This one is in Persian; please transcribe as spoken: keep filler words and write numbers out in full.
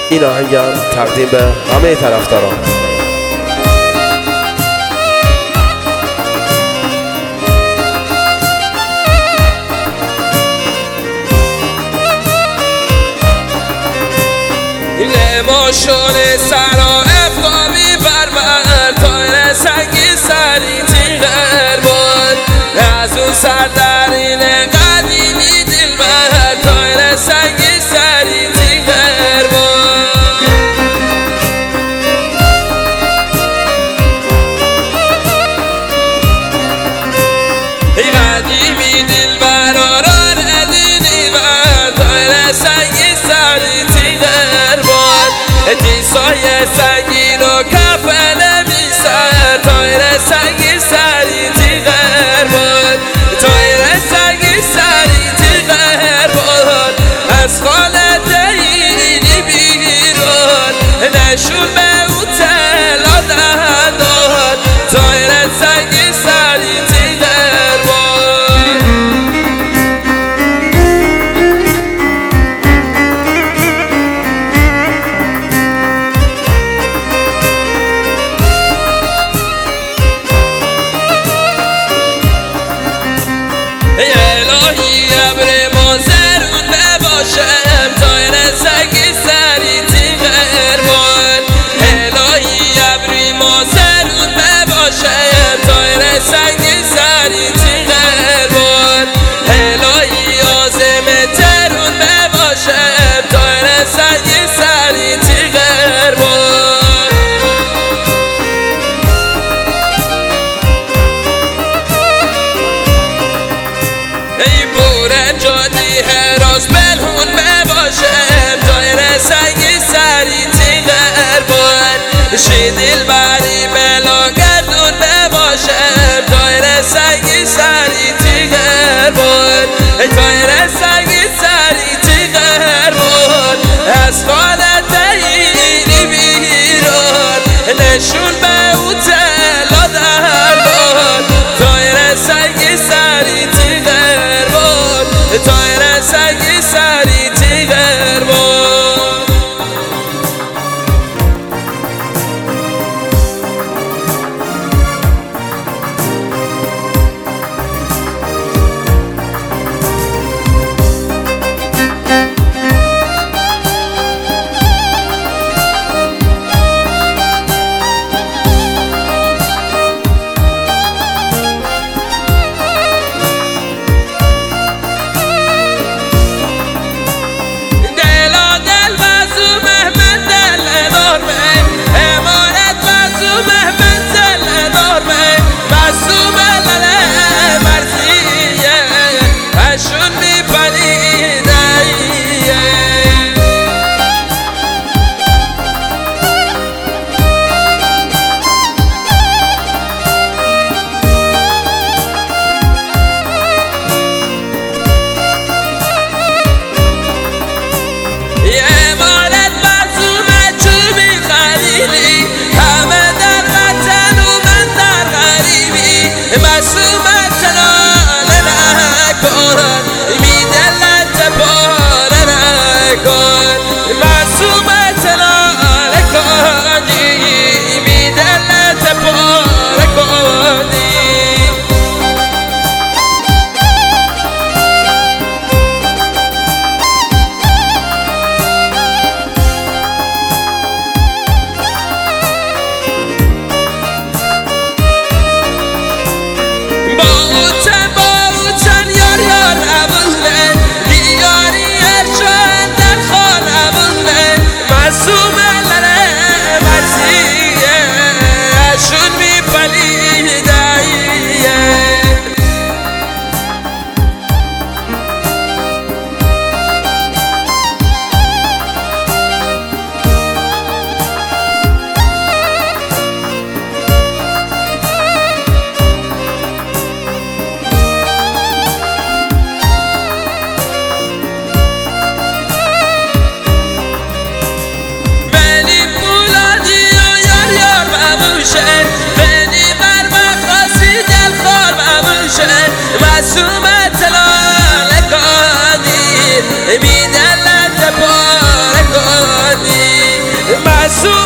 این آهنگم تقدیم به همه طرفداران. نماشون سرا افغانی بر من تایر سنگی سری تیغر بود از اون سردرین قدیمی دل من تایر سنگی سری تیغر بود قدیمی دل براران ادینی من تایر سنگی سری تیغر بود دیسای سنگین و کفل میسر تایر سنگی سری تیغر بود تایر سنگی سری تیغر بود از خانه دینی بیرون نشون به او تلا داد تایر سنگی سری تیغر بود الهی ابر مازرون بباشم تایر سنگی سری تیغر بود الهی ابر مازرون بباشم تایر سنگی سری تیغر بود الهی آزم ترون بباشم تایر سنگی سری تیغر بود ای بورن جادی هراز بلهون بباشم تایر سنگی سری تیغر بود شی دل بری بلا گردون بباشم تایر سنگی سری تیغر بود تایر سنگی سری تیغر بود از خانه دینی بیرون نشون به او تلا داد تایر سنگی سری تیغر بود تایر سنگی سری تیغر بود میدلت پاره کنی مسئول